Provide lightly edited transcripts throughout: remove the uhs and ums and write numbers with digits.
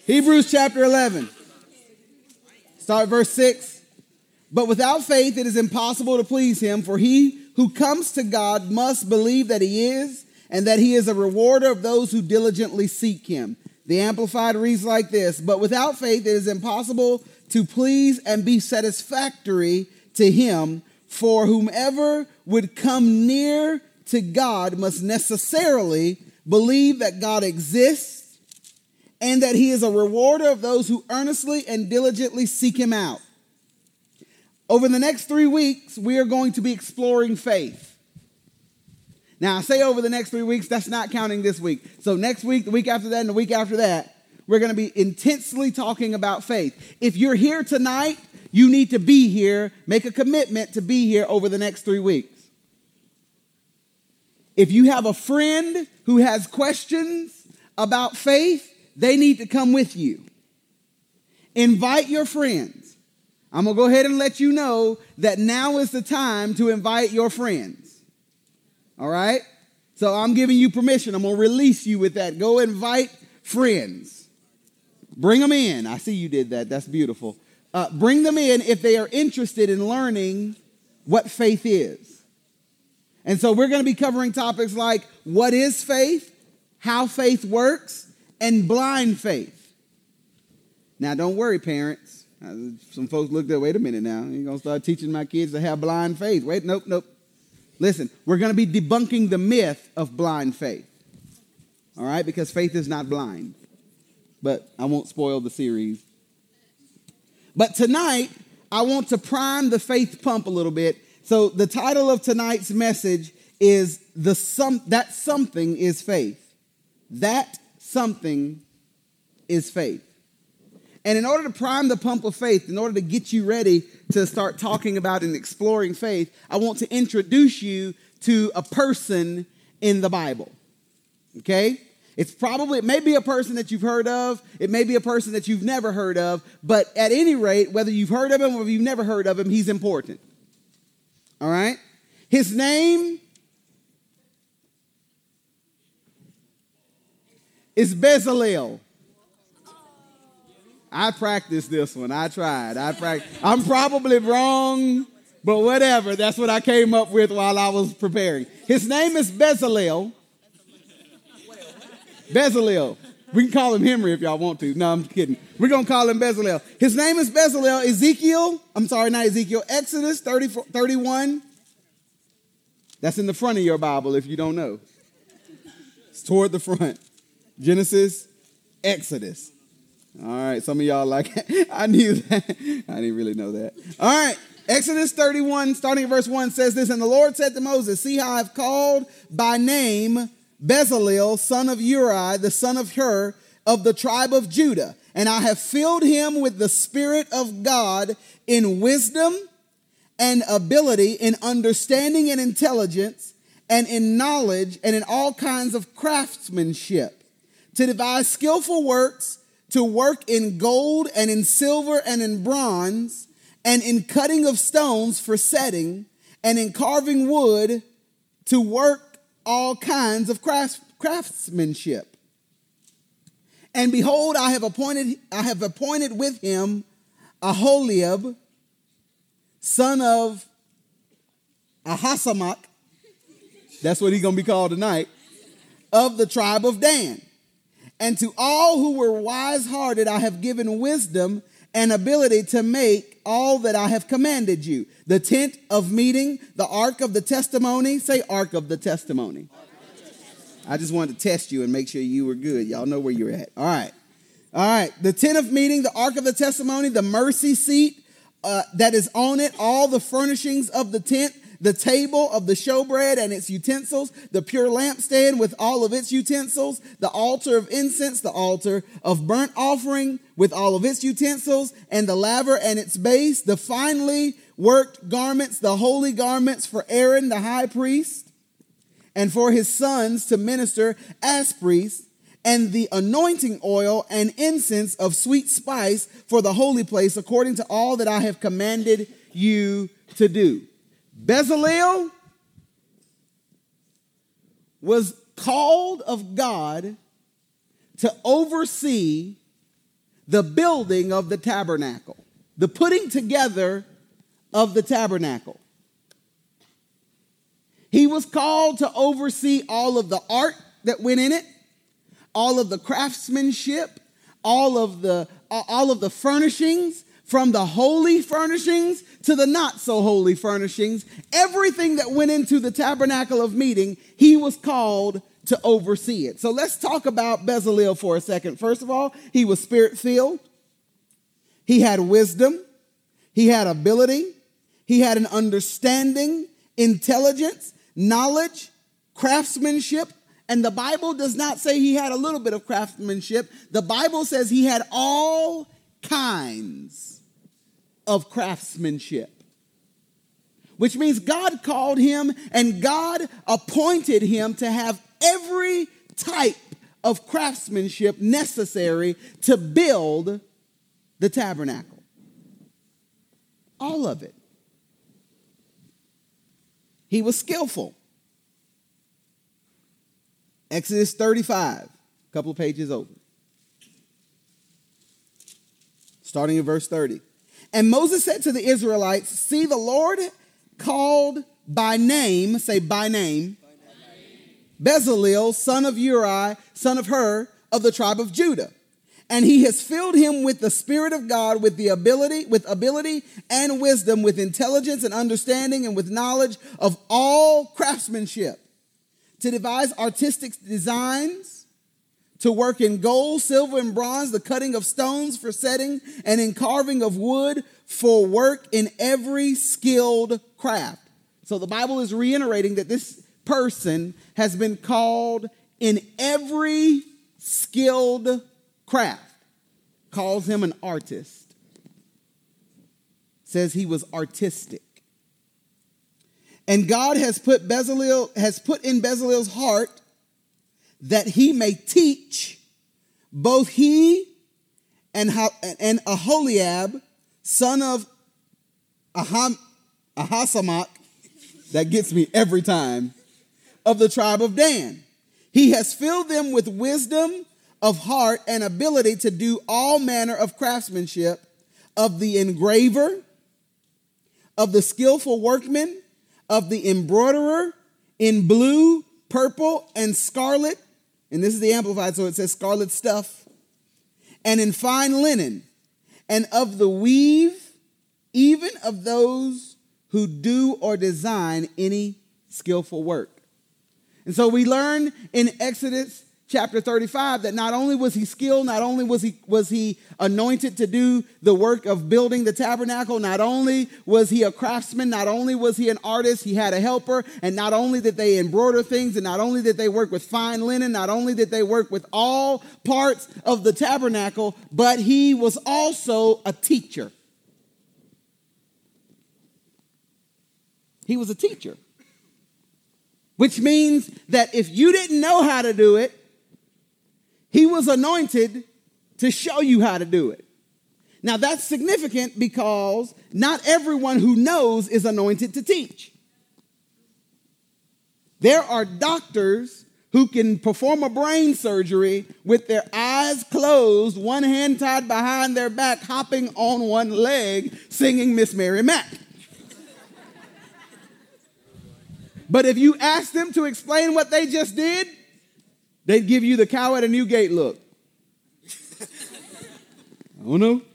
Hebrews chapter 11. Start verse 6. But without faith it is impossible to please him, for he who comes to God must believe that he is, and that he is a rewarder of those who diligently seek him. The Amplified reads like this: but without faith it is impossible to please and be satisfactory to him, for whomever would come near to God must necessarily believe that God exists, and that he is a rewarder of those who earnestly and diligently seek him out. Over the next 3 weeks, we are going to be exploring faith. Now, I say over the next 3 weeks, that's not counting this week. So next week, the week after that, and the week after that, we're going to be intensely talking about faith. If you're here tonight, you need to be here. Make a commitment to be here over the next 3 weeks. If you have a friend who has questions about faith, they need to come with you. Invite your friends. I'm going to go ahead and let you know that now is the time to invite your friends. All right? So I'm giving you permission. I'm going to release you with that. Go invite friends. Bring them in. I see you did that. That's beautiful. Bring them in if they are interested in learning what faith is. And so we're going to be covering topics like what is faith, how faith works, and blind faith. Now, don't worry, parents. Some folks looked at, wait a minute now. You're going to start teaching my kids to have blind faith. Wait, nope. Listen, we're going to be debunking the myth of blind faith. All right? Because faith is not blind. But I won't spoil the series. But tonight, I want to prime the faith pump a little bit. So the title of tonight's message is That Something is Faith. That something is faith. And in order to prime the pump of faith, in order to get you ready to start talking about and exploring faith, I want to introduce you to a person in the Bible. Okay? It may be a person that you've heard of. It may be a person that you've never heard of. But at any rate, whether you've heard of him or you've never heard of him, he's important. All right? His name is Bezalel. I practiced this one. I tried. I'm probably wrong, but whatever. That's what I came up with while I was preparing. His name is Bezalel. Bezalel. We can call him Henry if y'all want to. No, I'm kidding. We're going to call him Bezalel. His name is Bezalel. Exodus 31. That's in the front of your Bible if you don't know. It's toward the front. Genesis, Exodus. All right, some of y'all like, I knew that. I didn't really know that. All right, Exodus 31, starting at verse 1, says this: And the Lord said to Moses, See how I've called by name Bezalel, son of Uri, the son of Hur, of the tribe of Judah. And I have filled him with the Spirit of God in wisdom and ability, in understanding and intelligence, and in knowledge, and in all kinds of craftsmanship, to devise skillful works, to work in gold and in silver and in bronze, and in cutting of stones for setting, and in carving wood, to work all kinds of craftsmanship. And behold, I have appointed with him Aholiab, son of Ahisamach, that's what he's going to be called tonight, of the tribe of Dan. And to all who were wise-hearted, I have given wisdom and ability to make all that I have commanded you. The tent of meeting, the ark of the testimony. Say ark of the testimony. I just wanted to test you and make sure you were good. Y'all know where you're at. All right. The tent of meeting, the ark of the testimony, the mercy seat that is on it, all the furnishings of the tent, the table of the showbread and its utensils, the pure lampstand with all of its utensils, the altar of incense, the altar of burnt offering with all of its utensils, and the laver and its base, the finely worked garments, the holy garments for Aaron the high priest, and for his sons to minister as priests, and the anointing oil and incense of sweet spice for the holy place, according to all that I have commanded you to do. Bezalel was called of God to oversee the building of the tabernacle, the putting together of the tabernacle. He was called to oversee all of the art that went in it, all of the craftsmanship, all of the furnishings, from the holy furnishings to the not so holy furnishings. Everything that went into the tabernacle of meeting, he was called to oversee it. So let's talk about Bezalel for a second. First of all, he was spirit-filled. He had wisdom. He had ability. He had an understanding, intelligence, knowledge, craftsmanship. And the Bible does not say he had a little bit of craftsmanship. The Bible says he had all kinds of craftsmanship, which means God called him and God appointed him to have every type of craftsmanship necessary to build the tabernacle. All of it. He was skillful. Exodus 35, a couple of pages over. Starting in verse 30. And Moses said to the Israelites, see, the Lord called by name, say by name, Bezalel, son of Uri, son of Hur, of the tribe of Judah. And he has filled him with the Spirit of God, with ability and wisdom, with intelligence and understanding, and with knowledge of all craftsmanship, to devise artistic designs, to work in gold, silver, and bronze, the cutting of stones for setting, and in carving of wood, for work in every skilled craft. So the Bible is reiterating that this person has been called in every skilled craft. Calls him an artist. Says he was artistic. And God has put in Bezalel's heart that he may teach both he and Aholiab, son of Ahisamach, that gets me every time, of the tribe of Dan. He has filled them with wisdom of heart and ability to do all manner of craftsmanship, of the engraver, of the skillful workman, of the embroiderer in blue, purple, and scarlet. And this is the Amplified, so it says scarlet stuff. And in fine linen, and of the weave, even of those who do or design any skillful work. And so we learn in Exodus chapter 35 that not only was he skilled, not only was he anointed to do the work of building the tabernacle, not only was he a craftsman, not only was he an artist, he had a helper, and not only did they embroider things, and not only did they work with fine linen, not only did they work with all parts of the tabernacle, but he was also a teacher. He was a teacher. Which means that if you didn't know how to do it, he was anointed to show you how to do it. Now that's significant because not everyone who knows is anointed to teach. There are doctors who can perform a brain surgery with their eyes closed, one hand tied behind their back, hopping on one leg, singing Miss Mary Mack. But if you ask them to explain what they just did, they'd give you the cow at a new gate look. I don't know.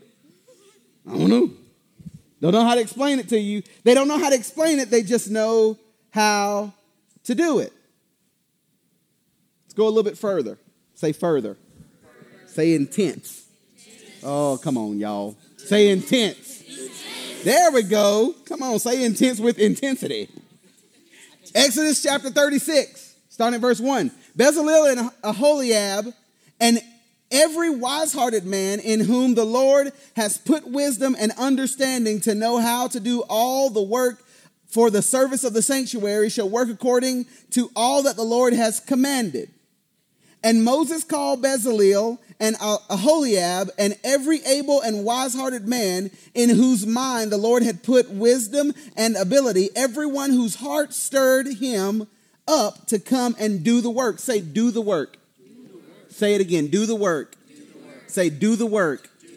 Don't know how to explain it to you. They don't know how to explain it. They just know how to do it. Let's go a little bit further. Say further. Say intense. Oh, come on, y'all. Say intense. There we go. Come on, say intense with intensity. Exodus chapter 36, starting at verse 1. Bezalel and Aholiab, and every wise-hearted man in whom the Lord has put wisdom and understanding to know how to do all the work for the service of the sanctuary shall work according to all that the Lord has commanded. And Moses called Bezalel and Aholiab and every able and wise-hearted man in whose mind the Lord had put wisdom and ability, everyone whose heart stirred him up to come and do the work. Say, do the work. Do the work. Say it again, do the work. Do the work. Say, do the work. Do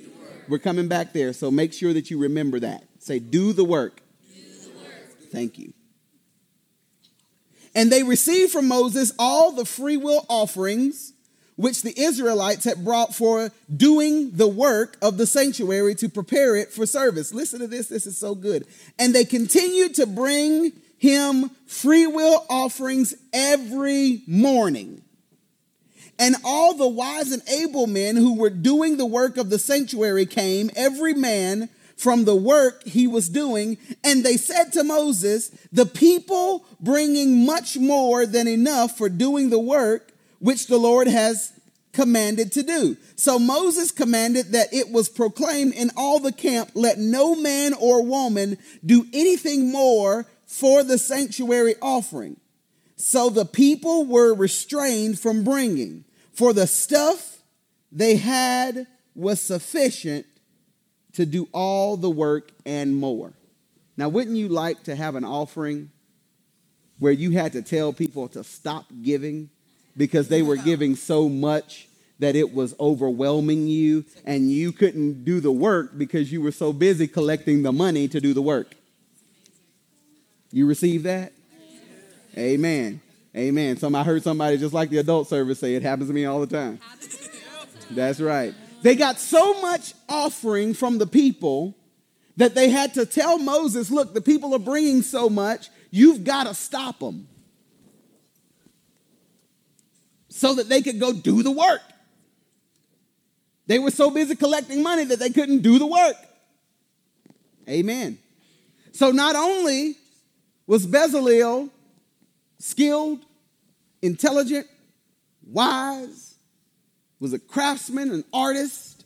We're coming back there, so make sure that you remember that. Say, do the work. Do the work. Thank you. And they received from Moses all the freewill offerings which the Israelites had brought for doing the work of the sanctuary to prepare it for service. Listen to this. This is so good. And they continued to bring him freewill offerings every morning. And all the wise and able men who were doing the work of the sanctuary came, every man from the work he was doing. And they said to Moses, the people bringing much more than enough for doing the work which the Lord has commanded to do. So Moses commanded that it was proclaimed in all the camp, let no man or woman do anything more for the sanctuary offering. So the people were restrained from bringing, for the stuff they had was sufficient to do all the work and more. Now, wouldn't you like to have an offering where you had to tell people to stop giving because they were giving so much that it was overwhelming you and you couldn't do the work because you were so busy collecting the money to do the work? You receive that? Amen. Amen. I heard somebody just like the adult service say, it happens to me all the time. That's right. They got so much offering from the people that they had to tell Moses, look, the people are bringing so much, you've got to stop them so that they could go do the work. They were so busy collecting money that they couldn't do the work. Amen. So not only was Bezalel skilled, intelligent, wise, was a craftsman, an artist,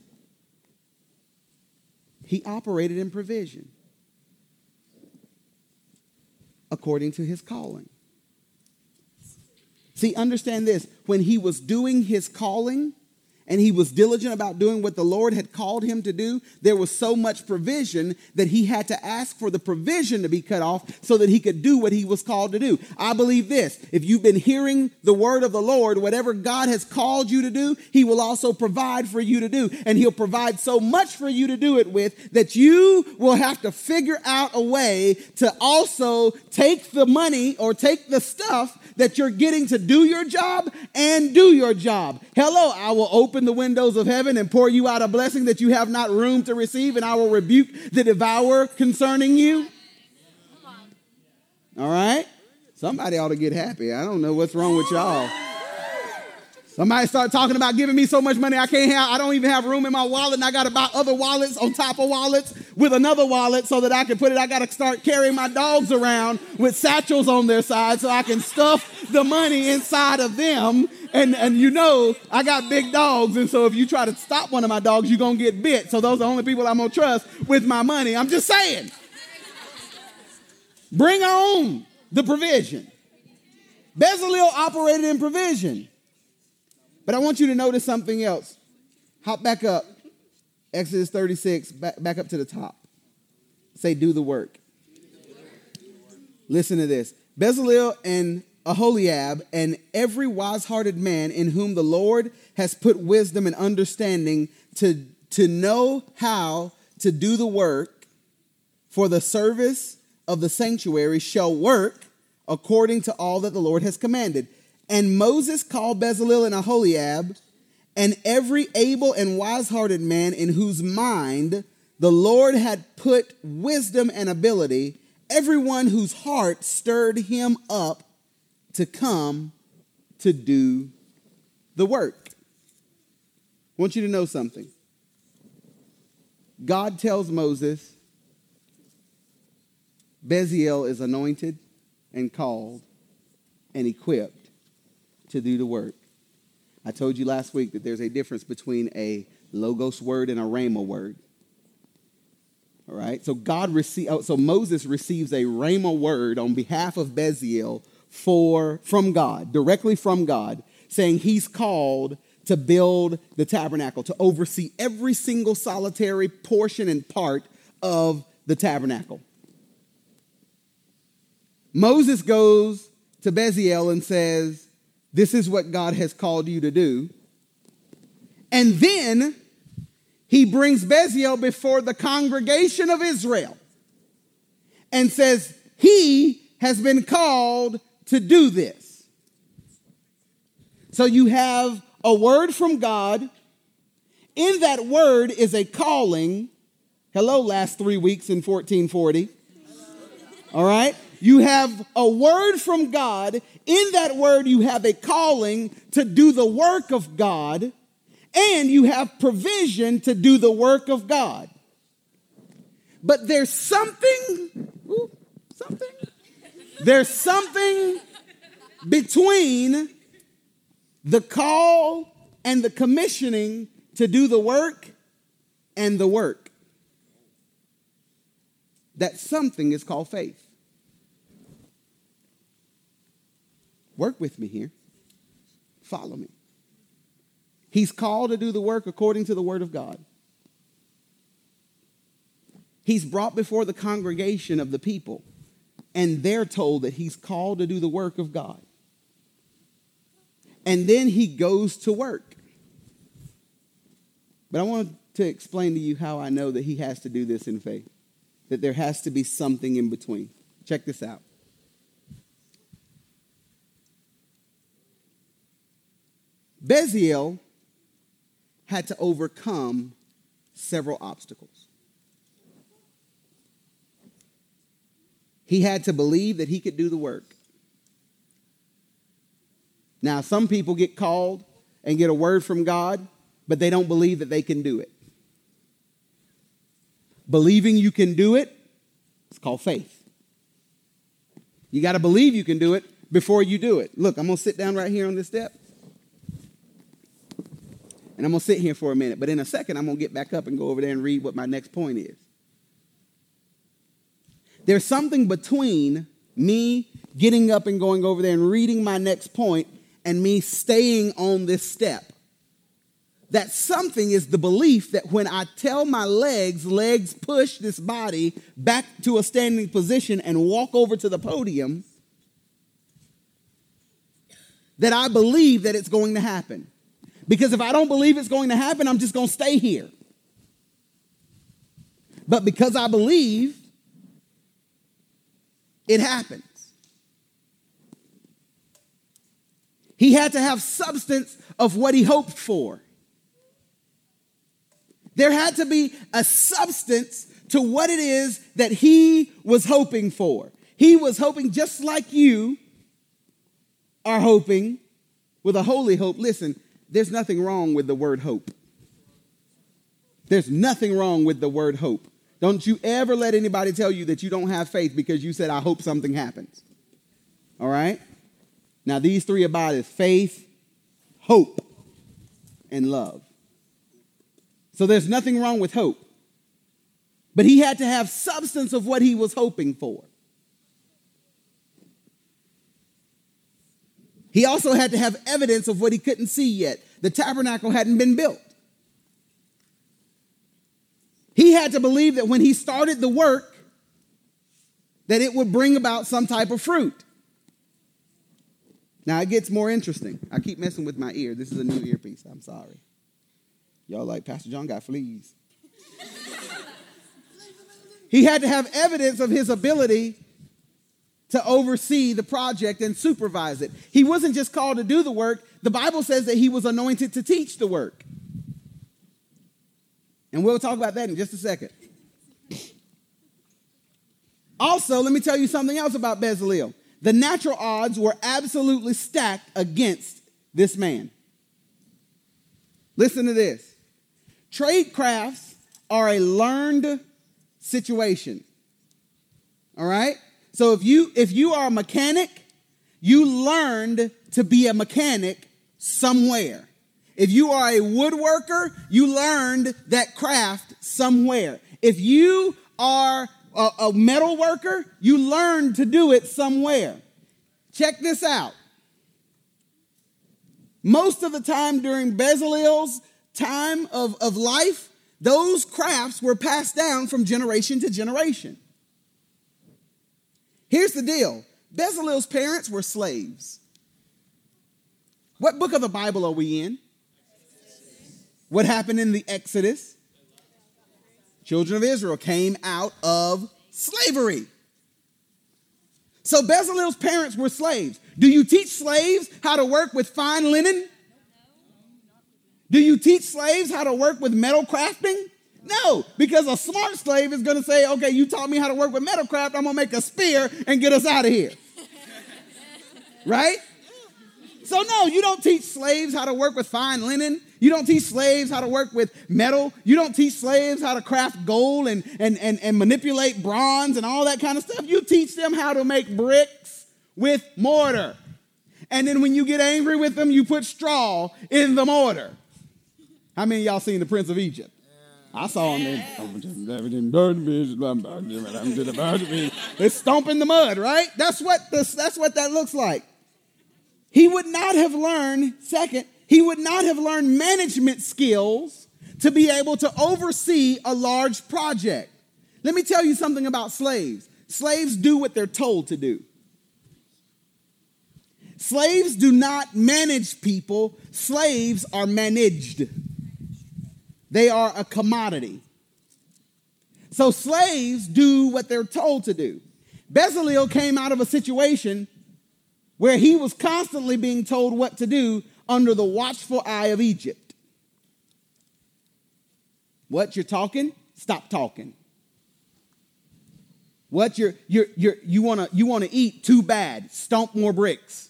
he operated in provision according to his calling. See, understand this. When he was doing his calling and he was diligent about doing what the Lord had called him to do, there was so much provision that he had to ask for the provision to be cut off so that he could do what he was called to do. I believe this. If you've been hearing the word of the Lord, whatever God has called you to do, he will also provide for you to do. And he'll provide so much for you to do it with that you will have to figure out a way to also take the money or take the stuff that you're getting to do your job and do your job. Hello, I will open the windows of heaven and pour you out a blessing that you have not room to receive, and I will rebuke the devourer concerning you. All right? Somebody ought to get happy. I don't know what's wrong with y'all. Somebody start talking about giving me so much money I don't even have room in my wallet, and I got to buy other wallets on top of wallets with another wallet so that I can put it. I got to start carrying my dogs around with satchels on their side so I can stuff the money inside of them. And you know, I got big dogs, and so if you try to stop one of my dogs, you're going to get bit. So those are the only people I'm going to trust with my money. I'm just saying. Bring on the provision. Bezalel operated in provision. But I want you to notice something else. Hop back up. Exodus 36, back up to the top. Say, do the work. Listen to this. Bezalel and Aholiab and every wise-hearted man in whom the Lord has put wisdom and understanding to know how to do the work for the service of the sanctuary shall work according to all that the Lord has commanded. And Moses called Bezalel and Aholiab and every able and wise-hearted man in whose mind the Lord had put wisdom and ability, everyone whose heart stirred him up to come to do the work. I want you to know something. God tells Moses, Bezalel is anointed and called and equipped to do the work. I told you last week that there's a difference between a logos word and a rhema word. All right? So Moses receives a rhema word on behalf of Bezalel from God, directly from God, saying he's called to build the tabernacle, to oversee every single solitary portion and part of the tabernacle. Moses goes to Bezalel and says, this is what God has called you to do. And then he brings Bezalel before the congregation of Israel and says, he has been called to do this. So you have a word from God. In that word is a calling. Hello, last 3 weeks in 1440. All right? You have a word from God. In that word, you have a calling to do the work of God, and you have provision to do the work of God. But there's something between the call and the commissioning to do the work and the work. That something is called faith. Work with me here. Follow me. He's called to do the work according to the word of God. He's brought before the congregation of the people, and they're told that he's called to do the work of God. And then he goes to work. But I want to explain to you how I know that he has to do this in faith, that there has to be something in between. Check this out. Bezalel had to overcome several obstacles. He had to believe that he could do the work. Now, some people get called and get a word from God, but they don't believe that they can do it. Believing you can do it, it's called faith. You got to believe you can do it before you do it. Look, I'm going to sit down right here on this step. And I'm going to sit here for a minute. But in a second, I'm going to get back up and go over there and read what my next point is. There's something between me getting up and going over there and reading my next point and me staying on this step. That something is the belief that when I tell my legs push this body back to a standing position and walk over to the podium, that I believe that it's going to happen. Because if I don't believe it's going to happen, I'm just going to stay here. But because I believe, it happens. He had to have substance of what he hoped for. There had to be a substance to what it is that he was hoping for. He was hoping just like you are hoping with a holy hope. Listen, there's nothing wrong with the word hope. There's nothing wrong with the word hope. Don't you ever let anybody tell you that you don't have faith because you said, I hope something happens. All right? Now, these three abide is faith, hope, and love. So there's nothing wrong with hope. But he had to have substance of what he was hoping for. He also had to have evidence of what he couldn't see yet. The tabernacle hadn't been built. He had to believe that when he started the work, that it would bring about some type of fruit. Now it gets more interesting. I keep messing with my ear. This is a new earpiece. I'm sorry. Y'all like, Pastor John got fleas. He had to have evidence of his ability to oversee the project and supervise it. He wasn't just called to do the work. The Bible says that he was anointed to teach the work. And we'll talk about that in just a second. Also, let me tell you something else about Bezalel. The natural odds were absolutely stacked against this man. Listen to this. Trade crafts are a learned situation. All right? So if you are a mechanic, you learned to be a mechanic somewhere. If you are a woodworker, you learned that craft somewhere. If you are a metal worker, you learned to do it somewhere. Check this out. Most of the time during Bezalel's time of life, those crafts were passed down from generation to generation. Here's the deal. Bezalel's parents were slaves. What book of the Bible are we in? What happened in the Exodus? Children of Israel came out of slavery. So Bezalel's parents were slaves. Do you teach slaves how to work with fine linen? Do you teach slaves how to work with metal crafting? No, because a smart slave is going to say, okay, you taught me how to work with metal craft. I'm going to make a spear and get us out of here. Right? So no, you don't teach slaves how to work with fine linen. You don't teach slaves how to work with metal. You don't teach slaves how to craft gold and manipulate bronze and all that kind of stuff. You teach them how to make bricks with mortar. And then when you get angry with them, you put straw in the mortar. How many of y'all seen The Prince of Egypt? I saw him. They're stomping the mud, right? That's what that looks like. He would not have learned, he would not have learned management skills to be able to oversee a large project. Let me tell you something about slaves. Slaves do what they're told to do. Slaves do not manage people. Slaves are managed. They are a commodity. So slaves do what they're told to do. Bezalel came out of a situation where he was constantly being told what to do under the watchful eye of Egypt. What, you're talking? Stop talking. What, you want to eat? Too bad. Stomp more bricks.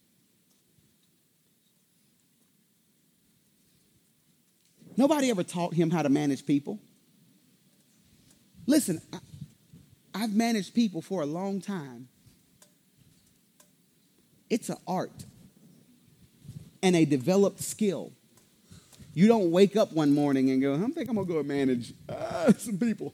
Nobody ever taught him how to manage people. Listen, I've managed people for a long time. It's an art and a developed skill. You don't wake up one morning and go, I think I'm going to go and manage some people.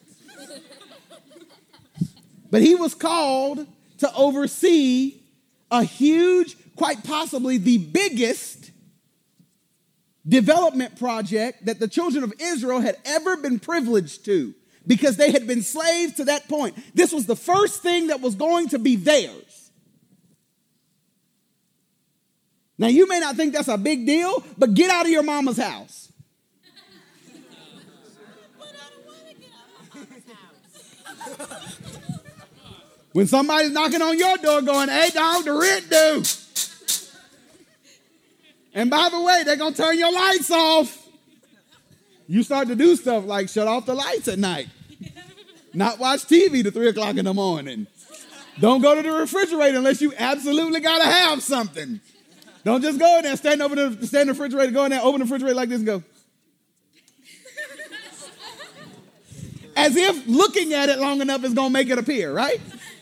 But he was called to oversee a huge, quite possibly the biggest development project that the children of Israel had ever been privileged to, because they had been slaves to that point. This was the first thing that was going to be theirs. Now, you may not think that's a big deal, but get out of your mama's house. But I don't want to get out of my mama's house. When somebody's knocking on your door going, hey, dog, the rent due. And by the way, they're going to turn your lights off. You start to do stuff like shut off the lights at night. Not watch TV to 3 o'clock in the morning. Don't go to the refrigerator unless you absolutely got to have something. Don't just go in there, stand in the refrigerator, go in there, open the refrigerator like this and go. As if looking at it long enough is going to make it appear, right?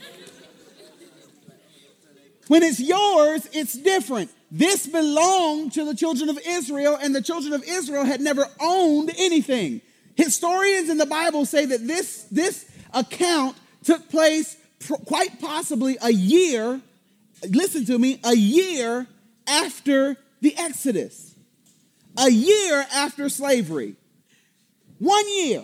When it's yours, it's different. This belonged to the children of Israel, and the children of Israel had never owned anything. Historians in the Bible say that this account took place quite possibly a year, listen to me, a year after the Exodus. A year after slavery. 1 year.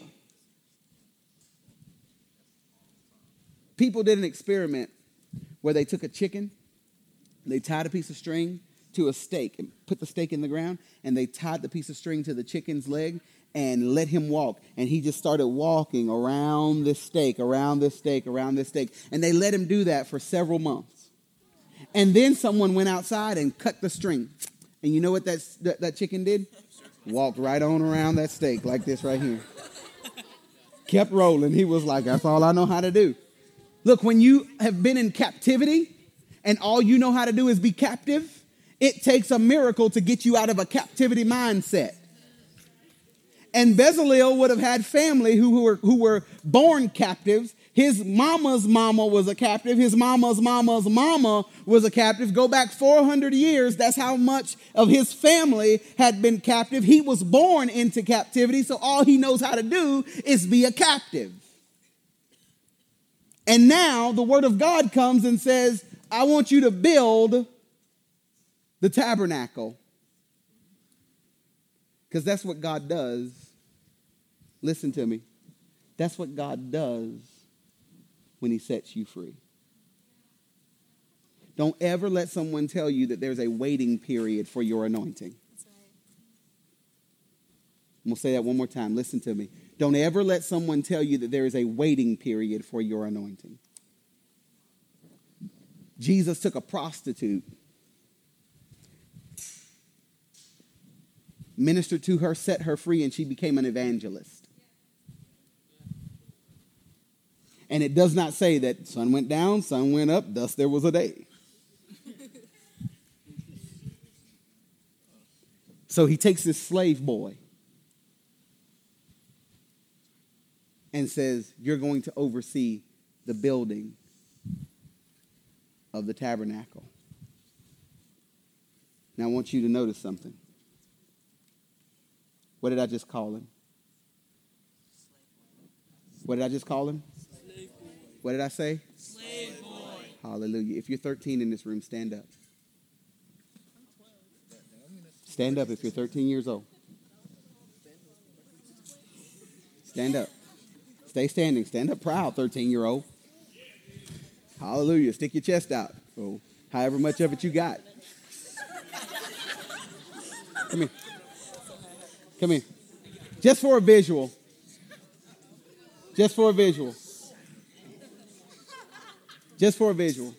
People did an experiment where they took a chicken, they tied a piece of string to a stake and put the stake in the ground, and they tied the piece of string to the chicken's leg and let him walk. And he just started walking around this stake, around this stake, around this stake. And they let him do that for several months. And then someone went outside and cut the string. And you know what that chicken did? Walked right on around that stake like this right here. Kept rolling. He was like, that's all I know how to do. Look, when you have been in captivity and all you know how to do is be captive, it takes a miracle to get you out of a captivity mindset. And Bezalel would have had family who were born captives. His mama's mama was a captive. His mama's mama's mama was a captive. Go back 400 years. That's how much of his family had been captive. He was born into captivity, so all he knows how to do is be a captive. And now the word of God comes and says, I want you to build the tabernacle. Because that's what God does. Listen to me. That's what God does when he sets you free. Don't ever let someone tell you that there's a waiting period for your anointing. That's right. I'm going to say that one more time. Listen to me. Don't ever let someone tell you that there is a waiting period for your anointing. Jesus took a prostitute, ministered to her, set her free, and she became an evangelist. And it does not say that sun went down, sun went up, thus there was a day. So he takes this slave boy and says, you're going to oversee the building of the tabernacle. Now I want you to notice something. What did I just call him? What did I just call him? Slave boy. What did I say? Slave boy. Hallelujah. If you're 13 in this room, stand up. Stand up if you're 13 years old. Stand up. Stay standing. Stand up proud, 13-year-old. Hallelujah. Stick your chest out. Oh, however much of it you got. Come here. Come here. Just for a visual. Just for a visual. Just for a visual.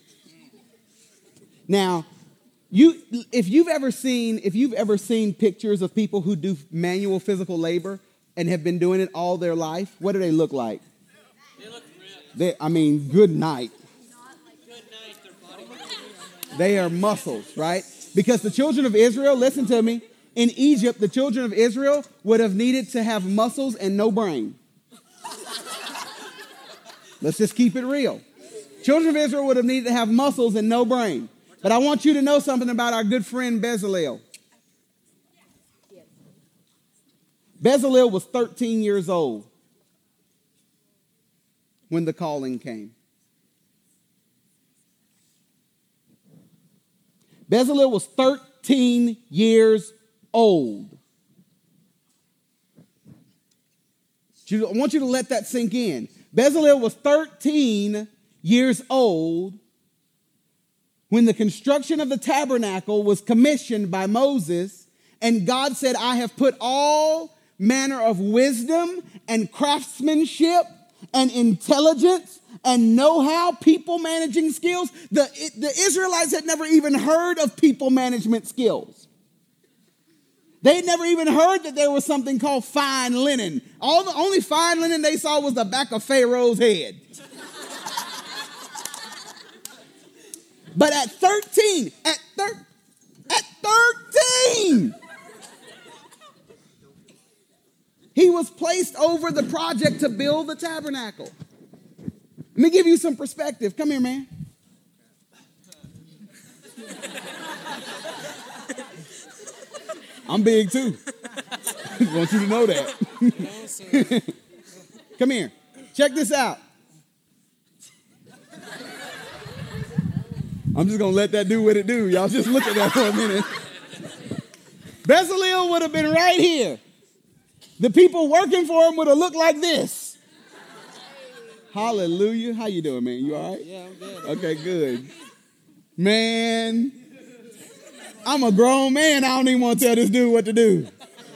Now, if you've ever seen pictures of people who do manual physical labor and have been doing it all their life, what do they look like? They look ripped. Good night. Good night, their body. They are muscles, right? Because the children of Israel, listen to me, in Egypt, the children of Israel would have needed to have muscles and no brain. Let's just keep it real. Children of Israel would have needed to have muscles and no brain. But I want you to know something about our good friend Bezalel. Bezalel was 13 years old when the calling came. Bezalel was 13 years old. I want you to let that sink in. Bezalel was 13 years old when the construction of the tabernacle was commissioned by Moses, and God said, I have put all manner of wisdom and craftsmanship and intelligence and know-how, people managing skills. The Israelites had never even heard of people management skills. They had never even heard that there was something called fine linen. The only fine linen they saw was the back of Pharaoh's head. But at 13, he was placed over the project to build the tabernacle. Let me give you some perspective. Come here, man. I'm big too. I want you to know that. Come here. Check this out. I'm just going to let that do what it do. Y'all just look at that for a minute. Bezalel would have been right here. The people working for him would have looked like this. Hallelujah. How you doing, man? You all right? Yeah, I'm good. Okay, good. Man, I'm a grown man. I don't even want to tell this dude what to do.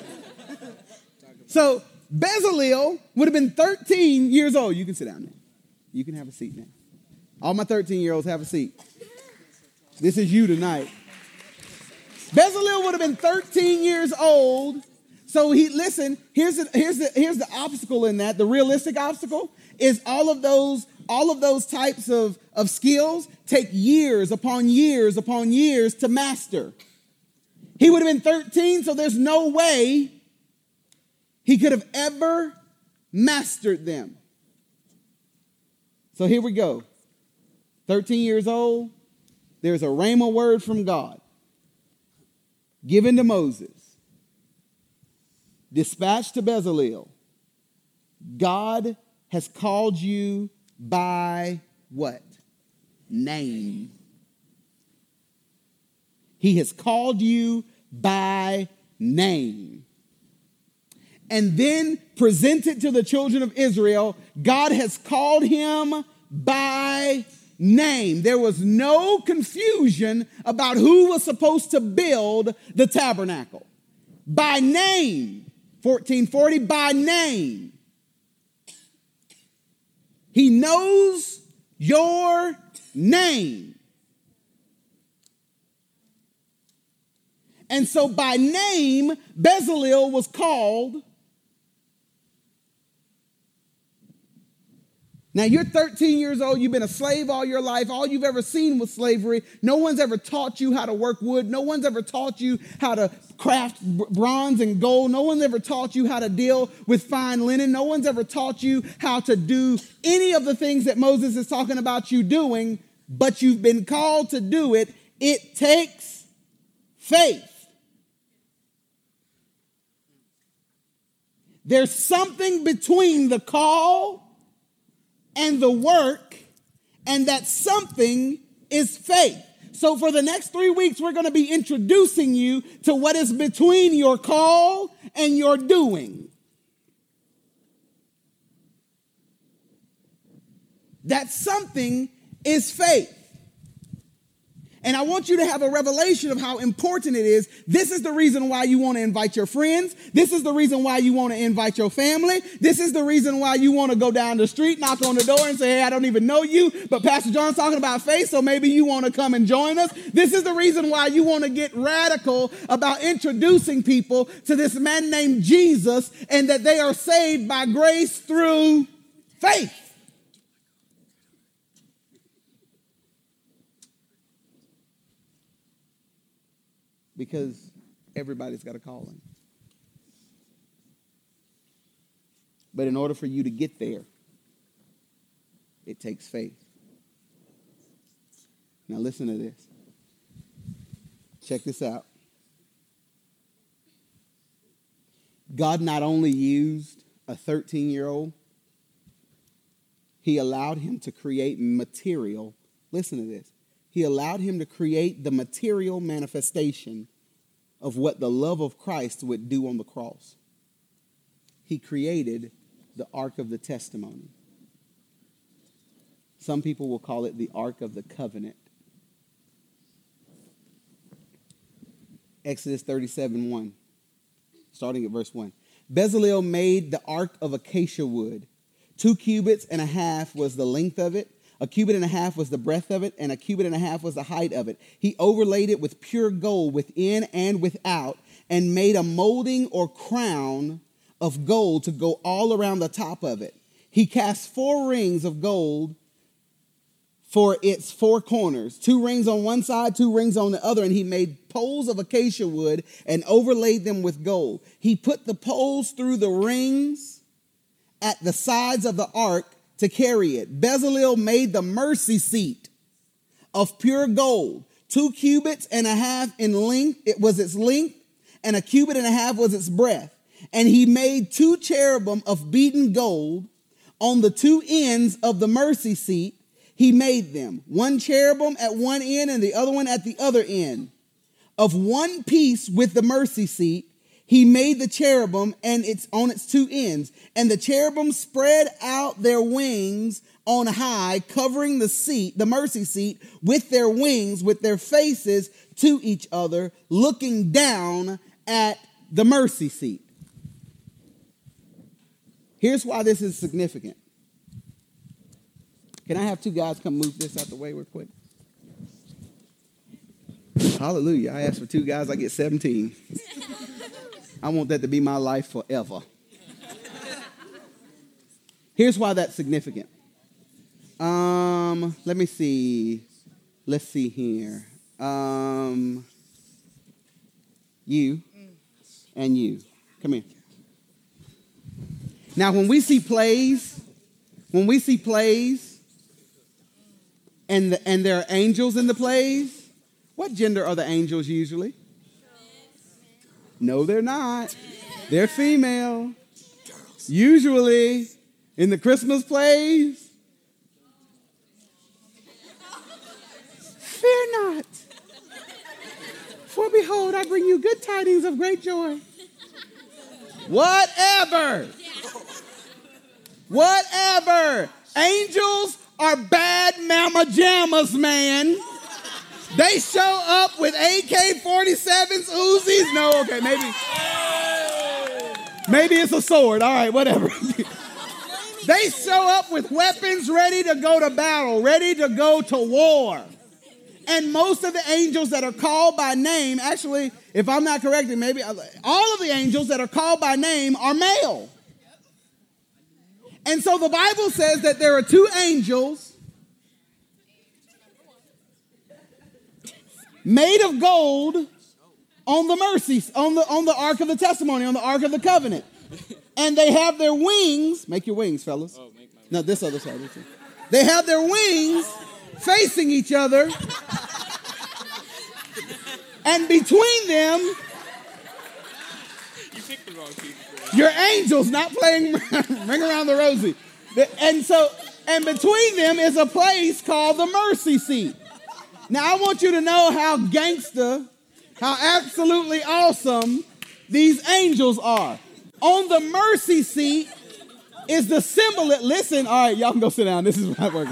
So Bezalel would have been 13 years old. You can sit down now. You can have a seat now. All my 13-year-olds have a seat. This is you tonight. Bezalel would have been 13 years old. So here's the obstacle in that. The realistic obstacle is all of those types of skills take years upon years upon years to master. He would have been 13, so there's no way he could have ever mastered them. So here we go. 13 years old. There's a rhema word from God given to Moses, dispatched to Bezalel. God has called you by what? Name. He has called you by name. And then presented to the children of Israel, God has called him by name. There was no confusion about who was supposed to build the tabernacle. By name, 1440, by name. He knows your name. And so by name, Bezalel was called. Now you're 13 years old, you've been a slave all your life, all you've ever seen was slavery. No one's ever taught you how to work wood. No one's ever taught you how to craft bronze and gold. No one's ever taught you how to deal with fine linen. No one's ever taught you how to do any of the things that Moses is talking about you doing, but you've been called to do it. It takes faith. There's something between the call and the work, and that something is faith. So for the next 3 weeks, we're going to be introducing you to what is between your call and your doing. That something is faith. And I want you to have a revelation of how important it is. This is the reason why you want to invite your friends. This is the reason why you want to invite your family. This is the reason why you want to go down the street, knock on the door and say, hey, I don't even know you, but Pastor John's talking about faith, so maybe you want to come and join us. This is the reason why you want to get radical about introducing people to this man named Jesus and that they are saved by grace through faith. Because everybody's got a calling. But in order for you to get there, it takes faith. Now listen to this. Check this out. God not only used a 13-year-old, he allowed him to create material. Listen to this. He allowed him to create the material manifestation of what the love of Christ would do on the cross. He created the Ark of the Testimony. Some people will call it the Ark of the Covenant. Exodus 37:1, starting at verse 1. Bezalel made the Ark of acacia wood. 2 cubits and a half was the length of it. A cubit and a half was the breadth of it, and a cubit and a half was the height of it. He overlaid it with pure gold within and without, and made a molding or crown of gold to go all around the top of it. He cast 4 rings of gold for its 4 corners, 2 rings on one side, 2 rings on the other, and he made poles of acacia wood and overlaid them with gold. He put the poles through the rings at the sides of the ark to carry it. Bezalel made the mercy seat of pure gold. 2 cubits and a half in length, it was its length, and a cubit and a half was its breadth. And he made 2 cherubim of beaten gold on the 2 ends of the mercy seat. He made them, 1 cherubim at one end and the other one at the other end. Of one piece with the mercy seat, he made the cherubim and it's on its 2 ends. And the cherubim spread out their wings on high, covering the seat, the mercy seat, with their wings, with their faces to each other, looking down at the mercy seat. Here's why this is significant. Can I have 2 guys come move this out the way real quick? Hallelujah. I asked for 2 guys, I get 17. I want that to be my life forever. Here's why that's significant. Let me see. Let's see here. You and you. Come here. Now, when we see plays, and there are angels in the plays, what gender are the angels usually? No, they're not. They're female. Usually, in the Christmas plays, fear not, for behold, I bring you good tidings of great joy. Whatever. Angels are bad mama jammas, man. They show up with AK-47s, Uzis. No, okay, maybe. Maybe it's a sword. All right, whatever. They show up with weapons ready to go to battle, ready to go to war. And most of the angels that are called by name, actually, if I'm not corrected, maybe all of the angels that are called by name are male. And so the Bible says that there are two angels made of gold on the mercy, on the ark of the testimony, on the ark of the covenant. And they have their wings, make your wings, fellas. No, this other side. This side. They have their wings facing each other. And between them, You picked the wrong people. your angels, not playing Ring Around the Rosie. And between them is a place called the mercy seat. Now, I want you to know how gangster, how absolutely awesome these angels are. On the mercy seat is the symbol. Listen, all right, y'all can go sit down. This is not working.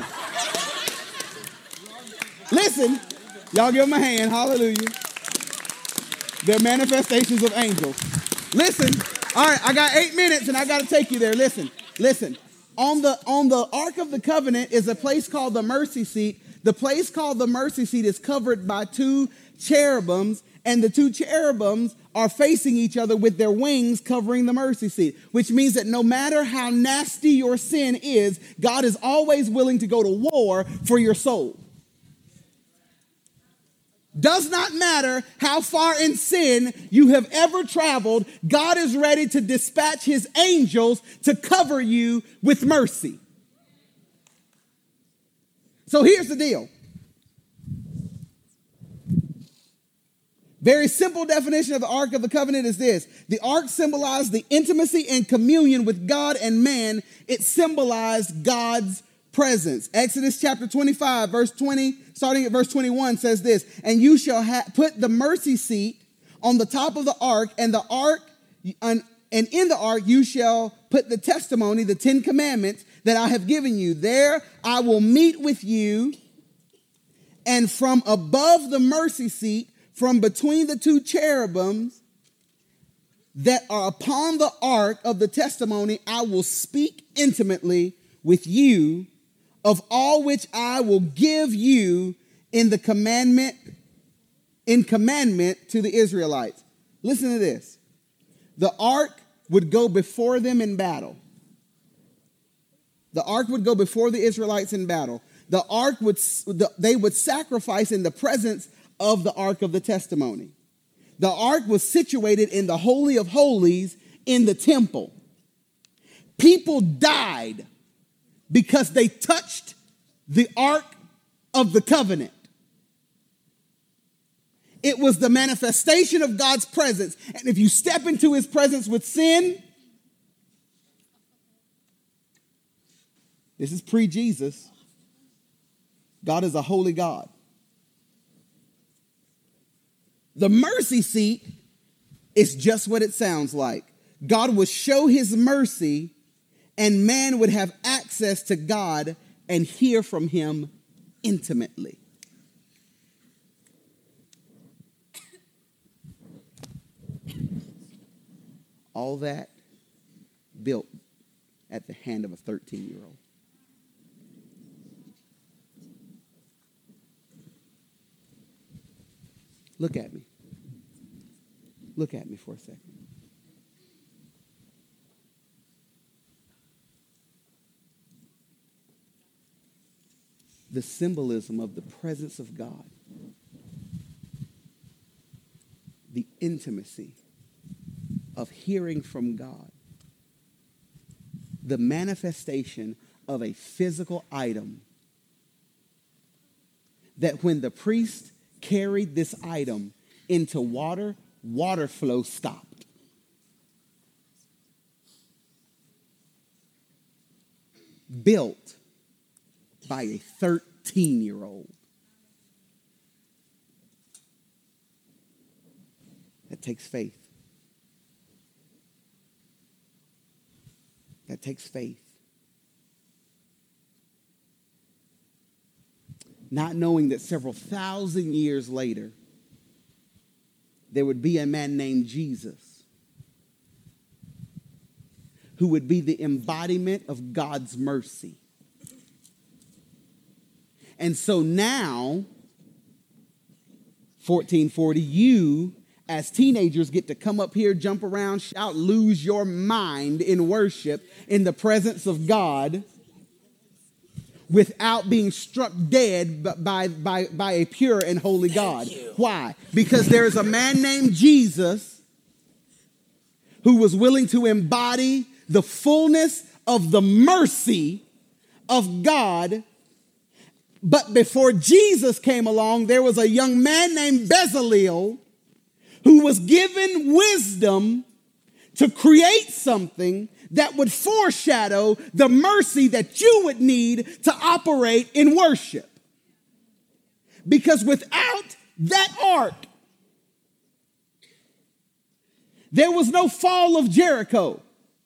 Listen, y'all give them a hand. Hallelujah. They're manifestations of angels. Listen, all right, I got 8 minutes and I got to take you there. Listen. On the Ark of the Covenant is a place called the mercy seat. The place called the mercy seat is covered by two cherubims, and the two cherubims are facing each other with their wings covering the mercy seat, which means that no matter how nasty your sin is, God is always willing to go to war for your soul. Does not matter how far in sin you have ever traveled, God is ready to dispatch his angels to cover you with mercy. So here's the deal. Very simple definition of the Ark of the Covenant is this. The Ark symbolized the intimacy and communion with God and man. It symbolized God's presence. Exodus chapter 25, verse 20, starting at verse 21 says this, and you shall put the mercy seat on the top of the ark, and in the ark you shall put the testimony, the 10 commandments that I have given you. There I will meet with you, and from above the mercy seat, from between the two cherubims that are upon the ark of the testimony, I will speak intimately with you of all which I will give you in commandment to the Israelites. Listen to this. The ark would go before them in battle. The ark would go before the Israelites in battle. The ark they would sacrifice in the presence of the ark of the testimony. The ark was situated in the Holy of Holies in the temple. People died because they touched the ark of the covenant. It was the manifestation of God's presence. And if you step into his presence with sin, this is pre-Jesus. God is a holy God. The mercy seat is just what it sounds like. God would show his mercy, and man would have access to God and hear from him intimately. All that built at the hand of a 13-year-old. Look at me. Look at me for a second. The symbolism of the presence of God, the intimacy of hearing from God, the manifestation of a physical item that when the priest carried this item into water, water flow stopped. Built by a 13-year-old. That takes faith. That takes faith. Not knowing that several thousand years later, there would be a man named Jesus who would be the embodiment of God's mercy. And so now, 1440, you as teenagers get to come up here, jump around, shout, lose your mind in worship in the presence of God without being struck dead by a pure and holy God. Why? Because there's a man named Jesus who was willing to embody the fullness of the mercy of God. But before Jesus came along, there was a young man named Bezalel who was given wisdom to create something that would foreshadow the mercy that you would need to operate in worship. Because without that ark, there was no fall of Jericho.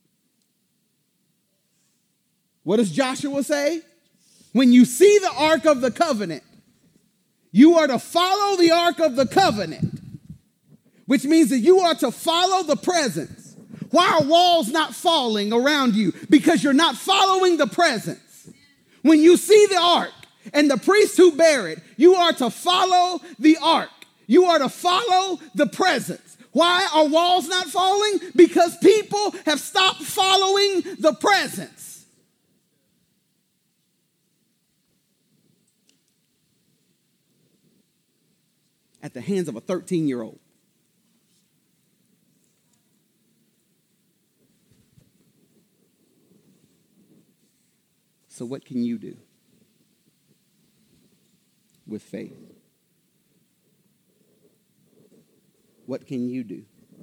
What does Joshua say? When you see the Ark of the Covenant, you are to follow the Ark of the Covenant, which means that you are to follow the presence. Why are walls not falling around you? Because you're not following the presence. When you see the Ark and the priests who bear it, you are to follow the Ark. You are to follow the presence. Why are walls not falling? Because people have stopped following the presence. At the hands of a 13-year-old. So what can you do with faith? What can you do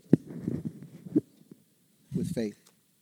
with faith?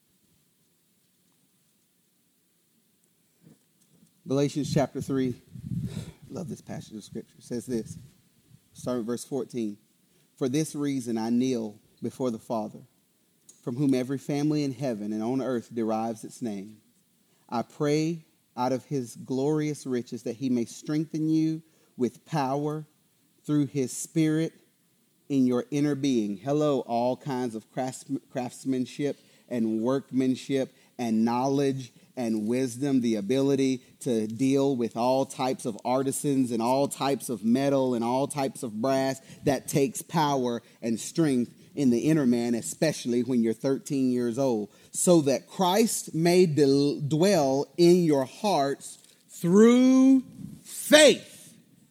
Galatians chapter 3, love this passage of scripture, says this. Start with verse 14. For this reason I kneel before the Father, from whom every family in heaven and on earth derives its name. I pray out of his glorious riches that he may strengthen you with power through his Spirit in your inner being. Hello, all kinds of craftsmanship and workmanship and knowledge and wisdom, the ability to deal with all types of artisans and all types of metal and all types of brass. That takes power and strength in the inner man, especially when you're 13 years old, so that Christ may dwell in your hearts through faith.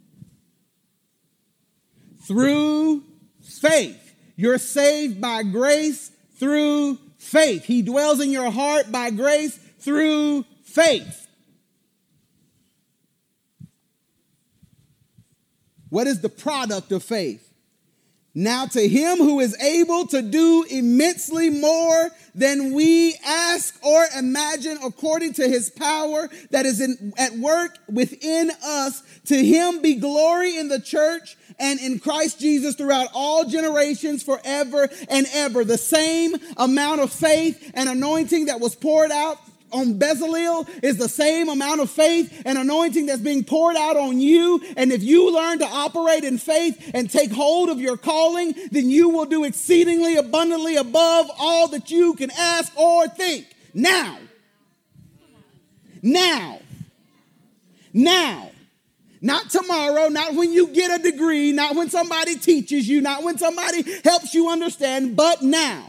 Through faith. You're saved by grace through faith. He dwells in your heart by grace through faith. What is the product of faith? Now to him who is able to do immensely more than we ask or imagine, according to his power that is at work within us, to him be glory in the church and in Christ Jesus throughout all generations forever and ever. The same amount of faith and anointing that was poured out on Bezalel is the same amount of faith and anointing that's being poured out on you. And if you learn to operate in faith and take hold of your calling, then you will do exceedingly abundantly above all that you can ask or think. Now. Not tomorrow, not when you get a degree, not when somebody teaches you, not when somebody helps you understand, but now.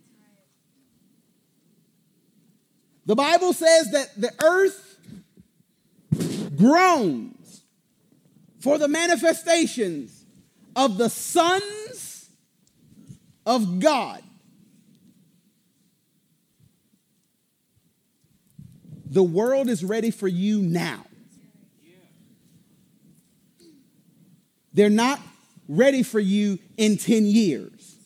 The Bible says that the earth groans for the manifestations of the sons of God. The world is ready for you now. They're not ready for you in 10 years.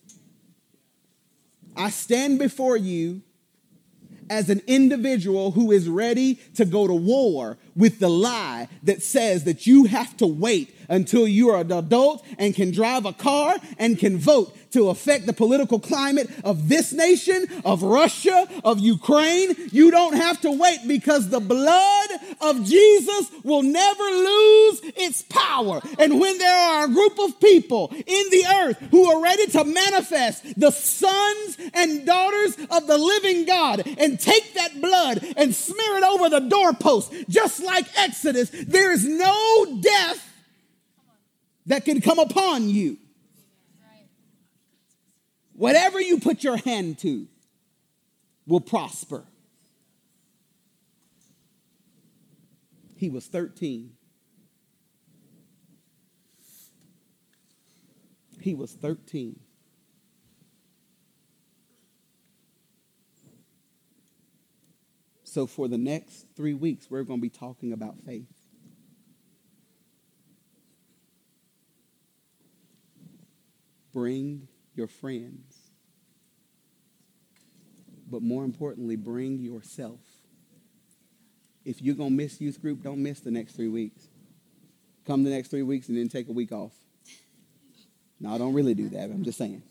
I stand before you as an individual who is ready to go to war with the lie that says that you have to wait until you are an adult and can drive a car and can vote to affect the political climate of this nation, of Russia, of Ukraine. You don't have to wait because the blood of Jesus will never lose its power. And when there are a group of people in the earth who are ready to manifest the sons and daughters of the living God and take that blood and smear it over the doorpost, just like Exodus, there is no death that can come upon you. Whatever you put your hand to will prosper. He was 13. He was 13. So for the next 3 weeks, we're going to be talking about faith. Bring your friends. But more importantly, bring yourself. If you're going to miss youth group, don't miss the next 3 weeks. Come the next 3 weeks and then take a week off. No, don't really do that. I'm just saying.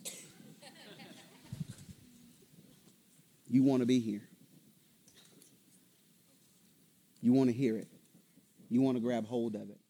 You want to be here. You want to hear it. You want to grab hold of it.